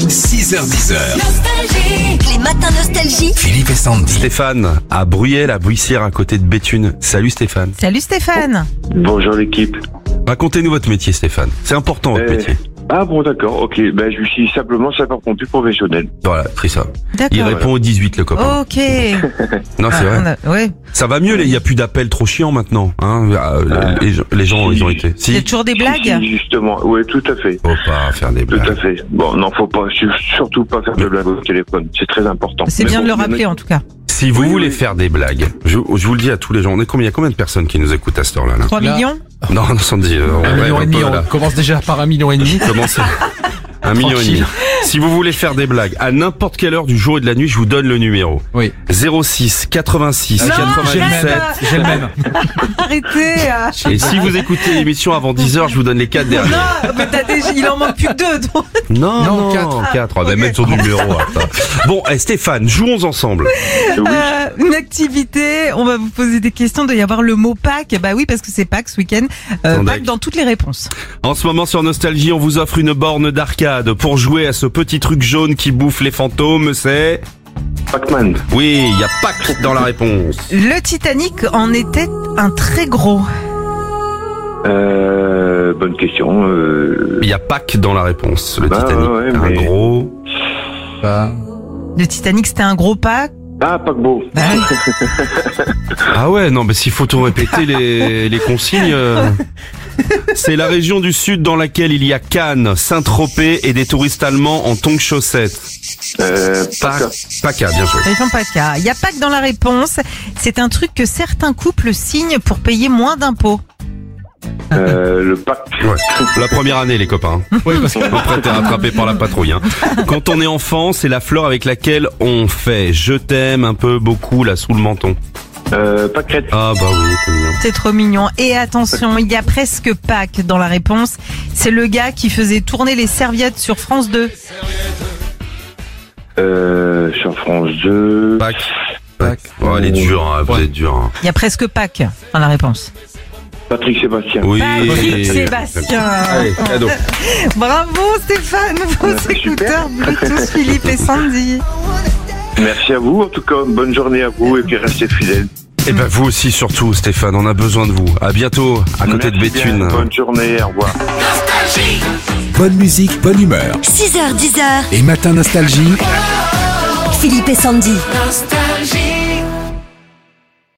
6h10. Nostalgie. Les matins nostalgie. Philippe et Sandy. Stéphane, à Bruyères, la Buissière, à côté de Béthune. Salut Stéphane. Salut Stéphane. Bonjour l'équipe. Racontez-nous votre métier Stéphane. C'est important votre métier. Ah bon d'accord, ok. Je suis simplement sapeur-pompier professionnel. Voilà, c'est ça. D'accord. Il répond au 18 le copain. Ok. Non c'est vrai. Ouais. Ça va mieux, il n'y a plus d'appels trop chiants maintenant. Hein. Les gens ils ont été. Il y a toujours des blagues. Si, justement, oui tout à fait. Faut pas faire des Tout blagues. à fait. Bon, non, faut pas, surtout pas faire de blagues au téléphone. C'est très important. C'est Mais bien bon, de le il y en a- rappeler en tout cas. Si vous voulez faire des blagues, je vous le dis à tous les gens, il y a combien de personnes qui nous écoutent à cette heure-là là 3 millions. Non, Sandy, 1,5 million, on commence déjà par 1,5 million. Comment ça 1,5 million. Si vous voulez faire des blagues, à n'importe quelle heure du jour et de la nuit, je vous donne le numéro. Oui. 06 86 Non, 97. J'ai le même. Arrêtez. Et si vous écoutez l'émission avant 10h, je vous donne les 4 derniers. Non, mais il en manque plus que 2. Donc. Non, Non, 4. Même son numéro. Attends. Bon, Stéphane, jouons ensemble. Oui. Une activité, on va vous poser des questions, il doit y avoir le mot Pâques. Bah oui, parce que c'est Pâques ce week-end. Pâques dans toutes les réponses. En ce moment sur Nostalgie, on vous offre une borne d'arcade pour jouer à ce petit truc jaune qui bouffe les fantômes, c'est... Pac-Man. Oui, il y a Pâques dans la réponse. Le Titanic en était un très gros. Bonne question. Il y a Pâques dans la réponse. Le Bah, Titanic, ouais, un mais- gros... Le Titanic c'était un gros Pâques. Ah, paquebot. Bah oui. Ah ouais, non, mais s'il faut tout répéter les consignes... C'est la région du sud dans laquelle il y a Cannes, Saint-Tropez et des touristes allemands en tongs chaussettes. Paca. PACA, bien joué. Ils font pas de cas. Il y a Pâques dans la réponse. C'est un truc que certains couples signent pour payer moins d'impôts. Le pack. Ouais. La première année, les copains. Oui, parce que Après, t'es rattrapé par la patrouille. Hein. Quand on est enfant, c'est la fleur avec laquelle on fait « je t'aime » un peu, beaucoup, là, sous le menton. Pâquerette. Ah bah oui, c'est mignon. C'est trop mignon. Et attention, il y a presque Pâques dans la réponse. C'est le gars qui faisait tourner les serviettes sur France 2. Sur France 2. Pâques. Oh, elle est dure, hein, vous êtes dur. Hein. Il y a presque Pâques dans la réponse. Patrick Sébastien. Oui. Patrick Sébastien. Allez, cadeau. Bravo Stéphane, vos Super. écouteurs Bluetooth Philippe et Sandy. Merci à vous. En tout cas, bonne journée à vous et puis restez fidèles. Et ben vous aussi surtout, Stéphane, on a besoin de vous. À bientôt, à côté de Merci bien. Béthune. Bonne journée. Au revoir. Bonne musique, bonne humeur. 6h10. Et matin nostalgie. Philippe et Sandy. Nostalgie.